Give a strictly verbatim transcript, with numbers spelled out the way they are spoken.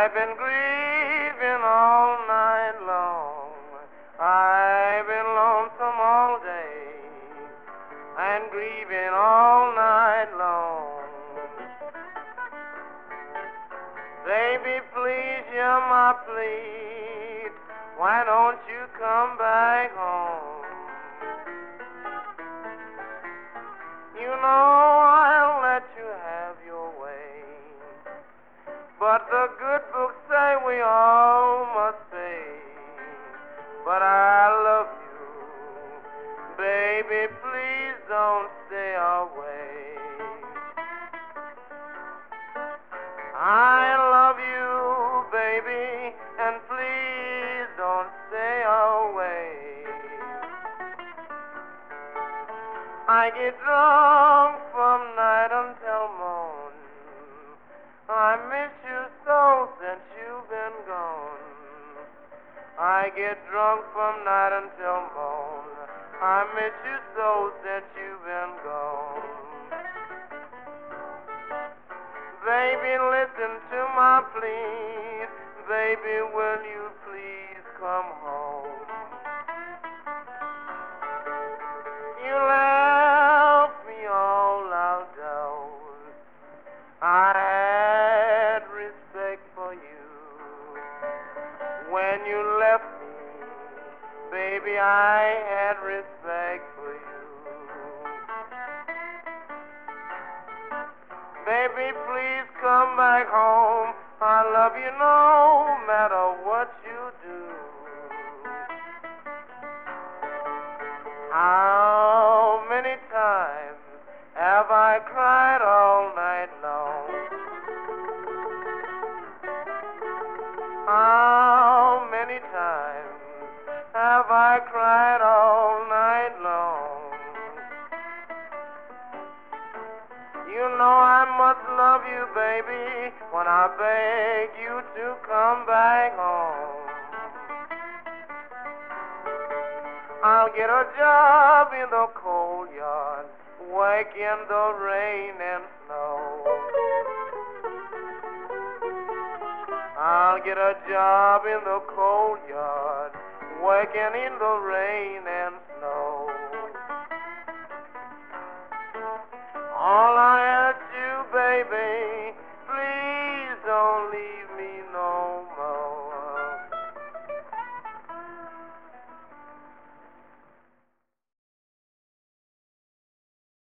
I've been grieving all night long. I've been lonesome all day and grieving all night long. Baby, please hear my plea. Why don't you come back home? You know I'll let you have your way, but the good books say we all must pay. But I love you, baby, please don't stay away. I love you, baby, and please don't stay away. I get drunk from night until morn. I miss you so since you've been gone. I get drunk from night until morn. I miss you so since you've been gone. Baby, listen to my plea. Baby, will you please come home? You left me all outdoors. I had respect for you. When you left me, baby, I had respect for you. Baby, please come back home. I love you no matter what you do. How many times have I cried all night long? How many times have I cried all night long? You know I must love you, baby, when I beg you to come back home. I'll get a job in the coal yard, work in the rain and snow. I'll get a job in the coal yard, working in the rain and snow. All I